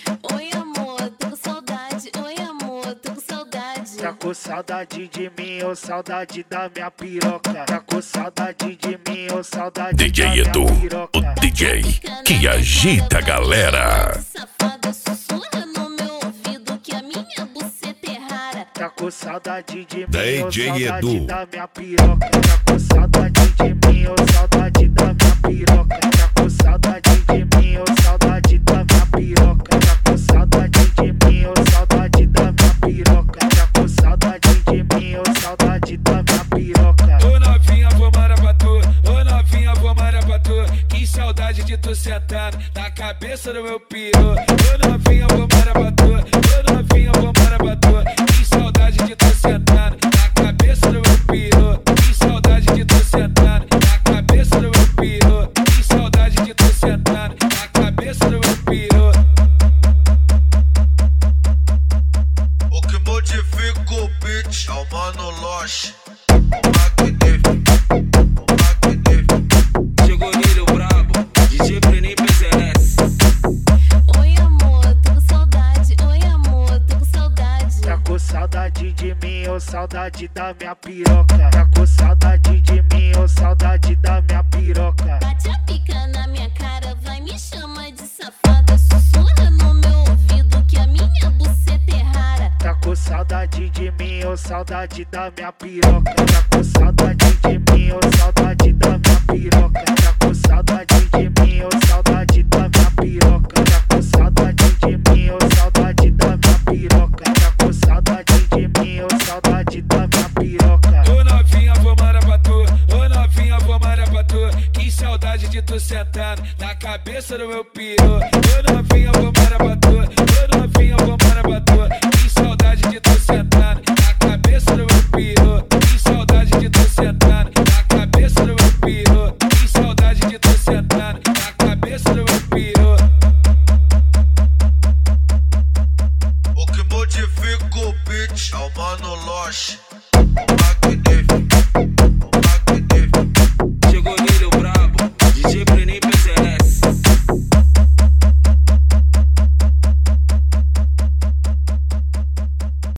Oi amor, tô com saudade. Oi amor, tô com saudade. Tá com saudade de mim ou saudade da minha piroca? Tá com saudade de mim ou saudade DJ da minha Edu, piroca? o DJ que agita a galera. Safada, sussurra no meu ouvido que a minha buceta é rara. Tá com saudade de mim ou DJ saudade Edu. da minha piroca? Tá com saudade de mim ou saudade da minha piroca? Tá com saudade de mim ou saudade da minha piroca? Tá com saudade de mim ou saudade da minha piroca? Tá com saudade de mim ou saudade da minha piroca? Ô novinha, vou mara pra tu. Ô novinha, vou mara pra tu. Que saudade de tu sentado na cabeça do meu piru. Ô novinha, vou mara pra tu. Ô novinha, vou mara pra tu. Que saudade de tu sentado na cabeça do meu piru. Que saudade de tu sentado na cabeça do meu piru. Que saudade de tu sentado na cabeça do meu piru. O que modifica o beat é o Mano Loche. Chegou nele o brabo, DJ Brenin PZS. Oi amor, tô com saudade. Oi amor, tô com saudade. Tá com saudade de mim ou saudade da minha piroca? Tá com saudade de mim ou saudade da minha piroca? Bate a pica na minha cara, vai me chama de safada. Sussurra no meu ouvido que a minha buceta é rara. Tá com saudade de mim ou saudade da minha piroca? Tá com saudade de mim ou saudade da minha piroca? Tá com saudade de mim ou saudade da minha piroca? Tá com saudade de mim ou saudade da minha piroca? Tá com saudade de mim ou saudade da minha piroca? Ô novinha, vou mara pra tu. Ô novinha, vou mara pra tu. Que saudade de tu sentado na cabeça do meu piru. Ô novinha, vou mara pra tu. Ô novinha, vou mara pra tu. Que saudade de tu sentado na cabeça do meu piru. Que saudade de tu sentado na cabeça do meu piru. Que saudade de tu sentado na cabeça do meu piru. O que modifica o beat é o Mano Loche. Magnífico.